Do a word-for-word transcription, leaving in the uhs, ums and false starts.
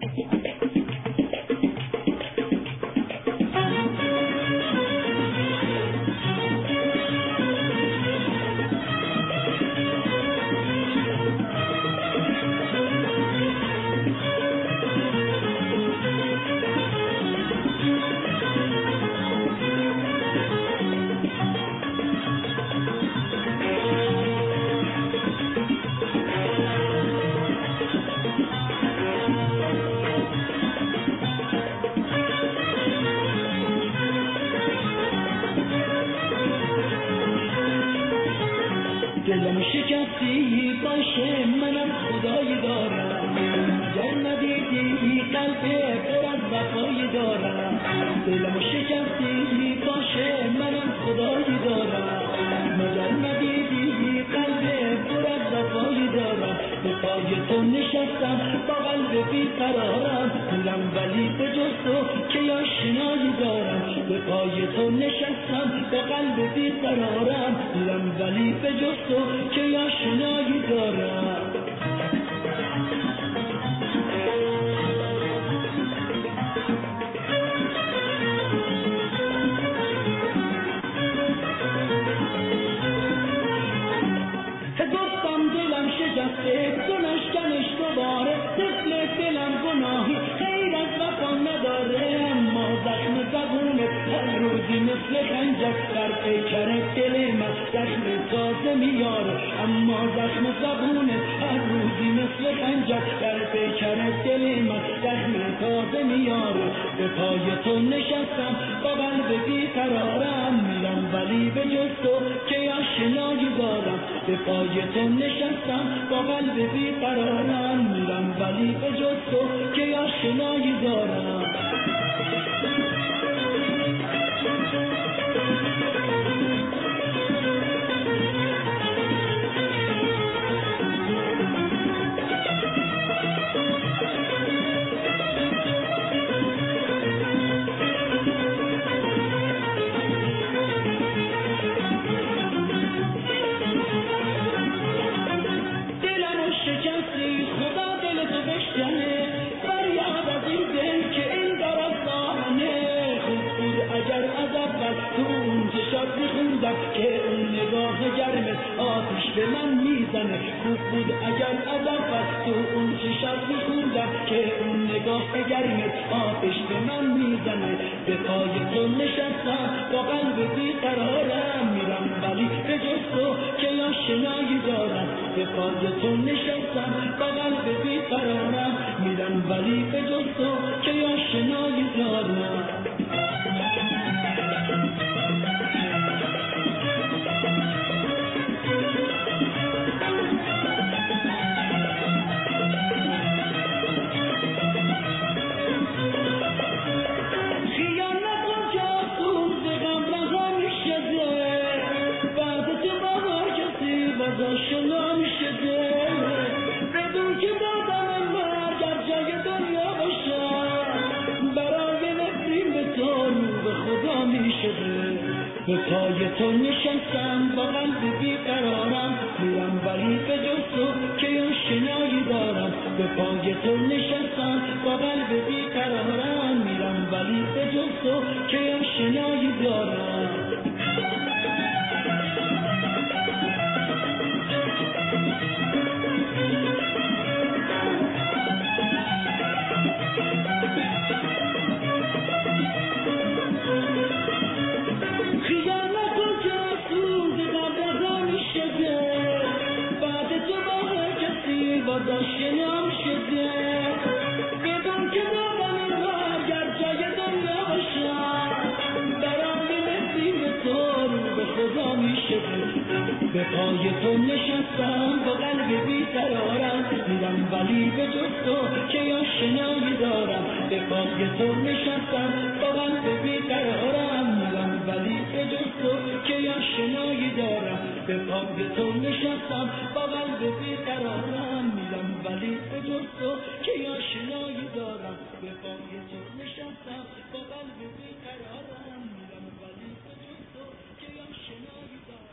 دلم شکستی باشه منم خدایی دارم، مگر ندیدی قلب پر از وفایی دارم. دلم شکستی باشه منم خدایی دارم، مگر ندیدی قلب پر از وفایی دارم. به پای تو نشستم با قلب بیقرارم، میرم ولی به جز تو که آشنایی دارم. به پای تو نشستم با قلب بیقرارم، میرم ولی به جز تو که آشنایی دارم. گفتم دلم شکسته تو نشکنش دوباره، طفل دلم گناهی خیر از وفا نداره. اما زخم زبونت هر روزی مثل خنجر در پیکر دل من زخم تازه میاره. اما زخم زبونت هر روزی مثل خنجر در پیکر دل من زخم تازه میاره. به پای تو نشستم با قلب بیقرارم، میرم ولی به جز تو که آشنایی دارم. به پای تو نشستم با قلب بیقرارم، میرم ولی به جز تو که آشنایی دارم. که اون نگاه گرمت آتش به من میزنه. خوب بود اگر از اول تو اون چشات میخوندم که اون نگاه گرمت آتش به من میزنه. به پای تو نشستم با قلب بیقرارم، میرم ولی به جز تو که آشنایی دارم. به پای تو نشستم با قلب بیقرارم، میرم ولی به جز تو که آشنایی دارم. آشنا میشده بدون که بادم مرگ از جای دنیا باشم، برای نفرین به تو به خدا میشده. به پای تو نشستم با قلب بیقرارم، میرم ولی به جز تو که آشنایی دارم. به پای تو نشستم با قلب بیقرارم، میرم ولی به جز تو که آشنایی دارم. آشنام شده بدون که دادم این برگر جای دنیا باشم، برای نسیم تو به خدا می شده. به پای تو نشستم با قلب بیقرارم، میرم ولی به جز تو که آشنایی دارم. به پای تو نشستم با قلب بیقرارم، میرم ولی به جز تو که آشنایی دارم. به پای تو نشستم با قلب بیقرارم، میرم ولی به جز تو که آشنایی دارم. به پای تو نشستم با قلب بیقرارم، میرم ولی به جز تو که آشنایی دارم.